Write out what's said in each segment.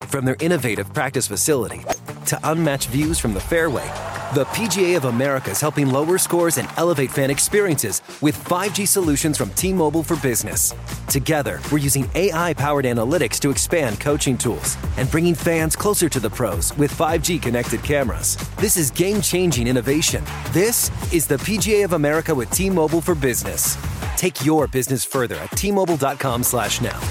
From their innovative practice facility to unmatched views from the fairway, the PGA of America is helping lower scores and elevate fan experiences with 5G solutions from T-Mobile for Business. Together, we're using AI-powered analytics to expand coaching tools and bringing fans closer to the pros with 5G connected cameras. This is game-changing innovation. This is the PGA of America with T-Mobile for Business. Take your business further at T-Mobile.com/now.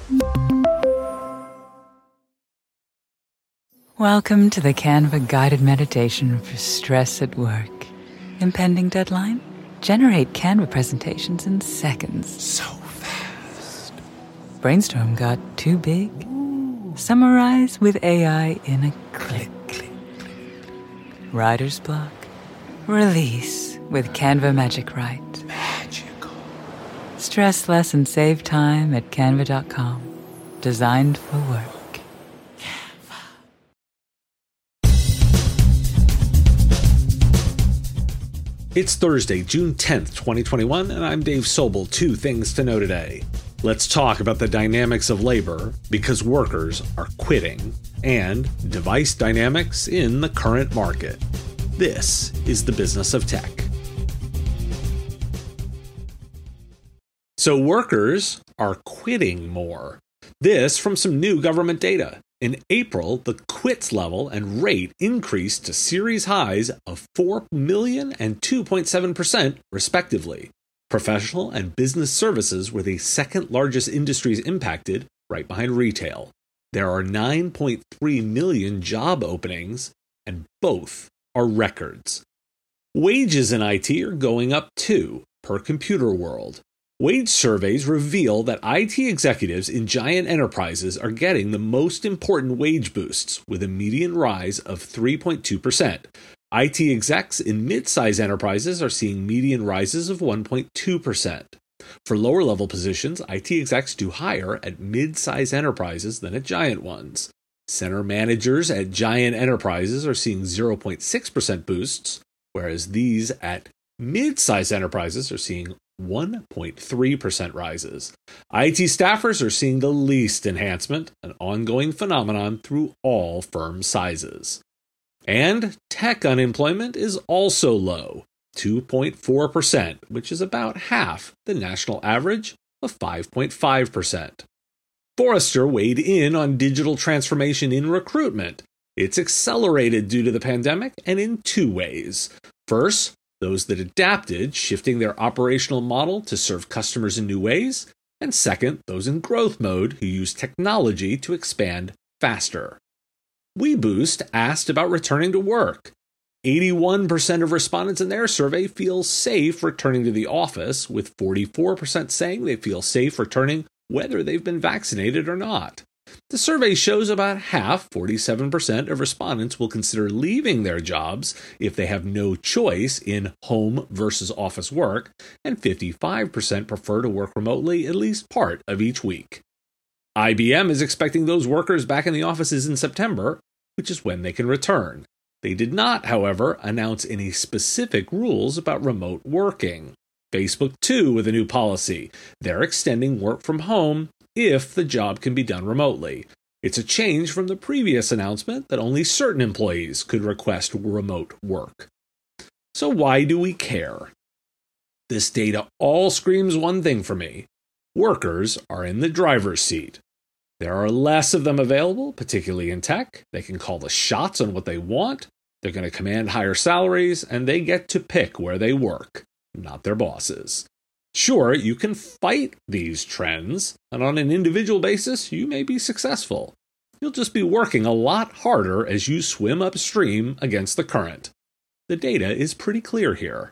Welcome to the Canva guided meditation for stress at work. Impending deadline? Generate Canva presentations in seconds. So fast. Brainstorm got too big? Summarize with AI in a click. Writer's block? Release with Canva Magic Write. Magical. Stress less and save time at canva.com. Designed for work. It's Thursday, June 10th, 2021, and I'm Dave Sobel. Two things to know today. Let's talk about the dynamics of labor because workers are quitting, and device dynamics in the current market. This is the business of tech. So workers are quitting more. This from some new government data. In April, the quits level and rate increased to series highs of 4 million and 2.7%, respectively. Professional and business services were the second largest industries impacted, right behind retail. There are 9.3 million job openings, and both are records. Wages in IT are going up too, per Computer World. Wage surveys reveal that IT executives in giant enterprises are getting the most important wage boosts, with a median rise of 3.2%. IT execs in mid-size enterprises are seeing median rises of 1.2%. For lower-level positions, IT execs do higher at mid-size enterprises than at giant ones. Center managers at giant enterprises are seeing 0.6% boosts, whereas these at mid-size enterprises are seeing 1.3% rises. IT staffers are seeing the least enhancement, an ongoing phenomenon through all firm sizes. And tech unemployment is also low, 2.4%, which is about half the national average of 5.5%. Forrester weighed in on digital transformation in recruitment. It's accelerated due to the pandemic and in two ways. First, those that adapted, shifting their operational model to serve customers in new ways, and second, those in growth mode who use technology to expand faster. WeBoost asked about returning to work. 81% of respondents in their survey feel safe returning to the office, with 44% saying they feel safe returning whether they've been vaccinated or not. The survey shows about half, 47% of respondents will consider leaving their jobs if they have no choice in home versus office work, and 55% prefer to work remotely at least part of each week. IBM is expecting those workers back in the offices in September, which is when they can return. They did not, however, announce any specific rules about remote working. Facebook, too, with a new policy. They're extending work from home if the job can be done remotely. It's a change from the previous announcement that only certain employees could request remote work. So why do we care? This data all screams one thing for me. Workers are in the driver's seat. There are less of them available, particularly in tech. They can call the shots on what they want. They're going to command higher salaries, and they get to pick where they work, not their bosses. Sure, you can fight these trends, and on an individual basis, you may be successful. You'll just be working a lot harder as you swim upstream against the current. The data is pretty clear here.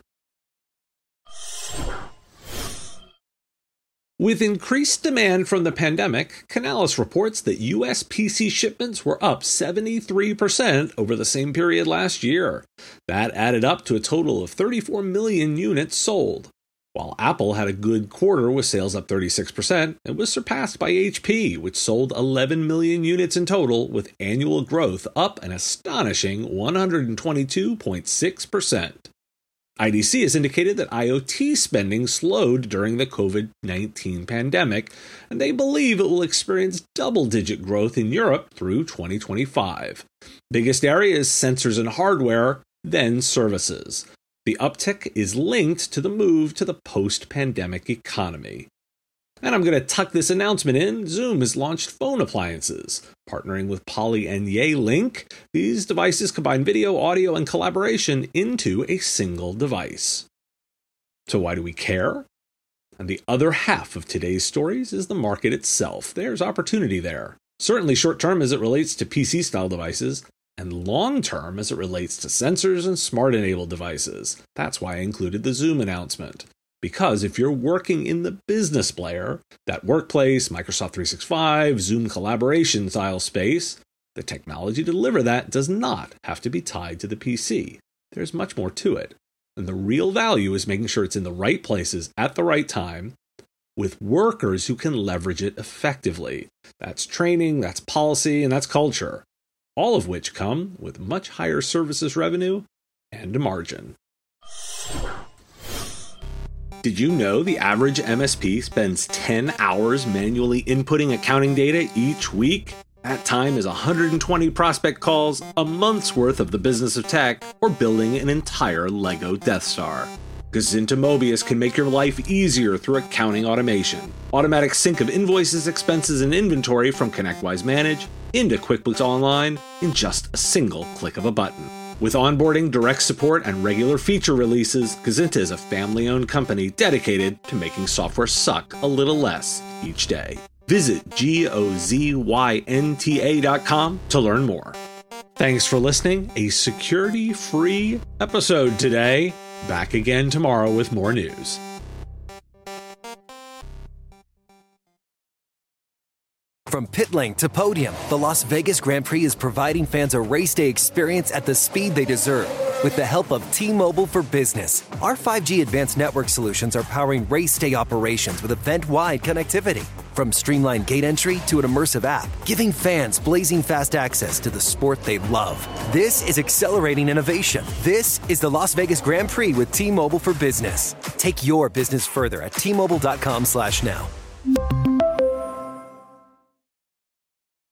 With increased demand from the pandemic, Canalys reports that U.S. PC shipments were up 73% over the same period last year. That added up to a total of 34 million units sold. While Apple had a good quarter with sales up 36%, it was surpassed by HP, which sold 11 million units in total, with annual growth up an astonishing 122.6%. IDC has indicated that IoT spending slowed during the COVID-19 pandemic, and they believe it will experience double-digit growth in Europe through 2025. Biggest area is sensors and hardware, then services. The uptick is linked to the move to the post-pandemic economy. And I'm going to tuck this announcement in. Zoom has launched phone appliances. Partnering with Poly and Yealink, these devices combine video, audio, and collaboration into a single device. So why do we care? And the other half of today's stories is the market itself. There's opportunity there. Certainly short-term as it relates to PC-style devices, and long-term as it relates to sensors and smart-enabled devices. That's why I included the Zoom announcement. Because if you're working in the business player, that workplace, Microsoft 365, Zoom collaboration style space, the technology to deliver that does not have to be tied to the PC. There's much more to it. And the real value is making sure it's in the right places at the right time with workers who can leverage it effectively. That's training, that's policy, and that's culture. All of which come with much higher services revenue and a margin. Did you know the average MSP spends 10 hours manually inputting accounting data each week? That time is 120 prospect calls, a month's worth of the business of tech, or building an entire Lego Death Star. Gazinta Mobius can make your life easier through accounting automation. Automatic sync of invoices, expenses, and inventory from ConnectWise Manage into QuickBooks Online in just a single click of a button. With onboarding, direct support, and regular feature releases, Gazinta is a family-owned company dedicated to making software suck a little less each day. Visit GOZYNTA.com to learn more. Thanks for listening. A security-free episode today. Back again tomorrow with more news. From pit lane to podium, the Las Vegas Grand Prix is providing fans a race day experience at the speed they deserve. With the help of T-Mobile for Business, our 5G advanced network solutions are powering race day operations with event-wide connectivity. From streamlined gate entry to an immersive app, giving fans blazing fast access to the sport they love. This is accelerating innovation. This is the Las Vegas Grand Prix with T-Mobile for Business. Take your business further at T-Mobile.com/now.